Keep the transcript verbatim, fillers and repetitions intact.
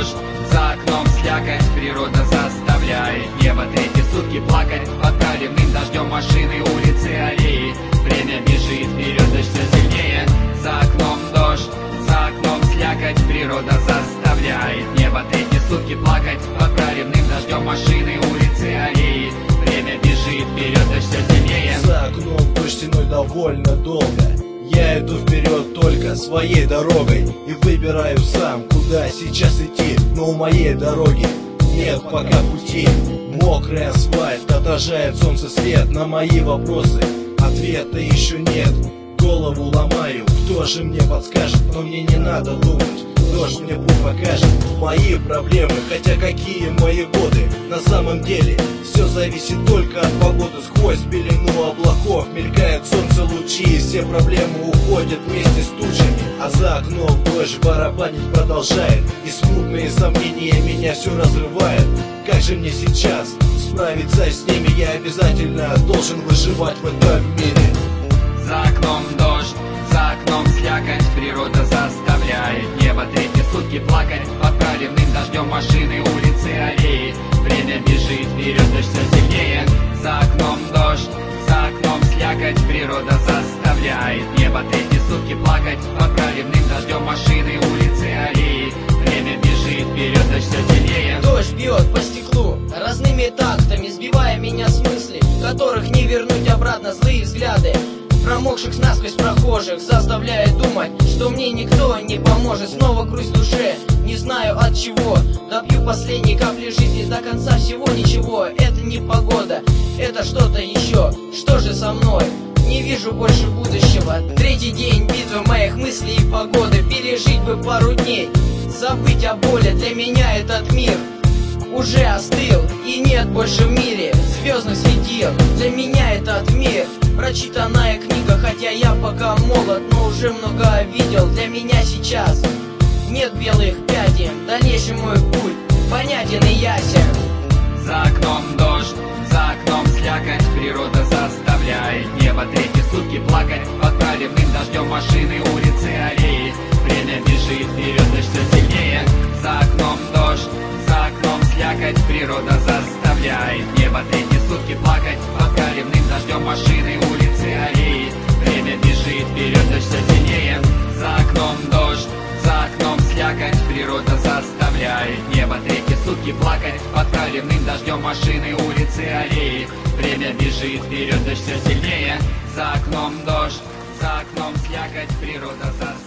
дождь, за окном слякоть, природа заставляет небо третьи сутки плакать под проливным дождем машины, улицы, аллеи. Время бежит вперед, дождь все сильнее. За окном дождь, за окном слякоть, природа заставляет небо третьи сутки плакать под проливным дождем машины, улицы, аллеи. Время бежит вперед, дождь все сильнее. За окном дождь тяной довольно долго. Я иду вперед только своей дорогой и выбираю сам, куда сейчас идти. Но у моей дороги нет пока пути. Мокрый асфальт отражает солнце свет. На мои вопросы ответа еще нет. Голову ломаю, кто же мне подскажет? Но мне не надо думать, дождь мне путь покажет. Мои проблемы, хотя какие мои годы. На самом деле все зависит только от погоды. Сквозь пелену облаков мелькает солнце лучи, и все проблемы уходят вместе с тучами. А за окном дождь барабанить продолжает, и смутные сомнения меня все разрывает. Как же мне сейчас справиться с ними? Я обязательно должен выживать в этом мире. За окном дождь, за окном слякоть, природа заставляет небо третьи сутки плакать под проливным дождем машины, улицы, аллеи. Время бежит вперед, дождь все сильнее. За окном дождь, за окном слякоть, природа заставляет небо третьи сутки плакать под проливным дождем машины, улицы, аллеи. Время бежит вперед, дождь все сильнее. Дождь бьет по стеклу разными тактами, сбивая меня с мыслей, которых не вернуть обратно. Злые взгляды промокших насквозь прохожих заставляет думать, что мне никто не поможет. Снова грусть в душе, не знаю от чего. Допью последней капли жизни, до конца всего ничего. Это не погода, это что-то еще. Что же со мной? Не вижу больше будущего. Третий день битвы моих мыслей и погоды. Пережить бы пару дней, забыть о боли. Для меня этот мир уже остыл, и нет больше в мире звездных светил. Для меня этот мир прочитанная книга, хотя я пока молод, но уже много видел. Для меня сейчас нет белых пятен, дальнейший мой путь понятен и ясен. За окном дождь, за окном слякоть, природа заставляет небо третьи сутки плакать под проливным дождем машины, улицы, аллеи. Время бежит вперед, дождь все сильнее. За окном дождь, за окном слякоть, природа заставляет небо третьи сутки плакать под проливным дождем машины, улицы, аллеи. Время бежит вперед, дождь все сильнее. За окном дождь, за окном слякоть, природа заставляет небо третьи сутки плакать под проливным дождем машины, улицы, аллеи. Время бежит вперед, дождь все сильнее. За окном дождь, за окном слякоть, природа заставляет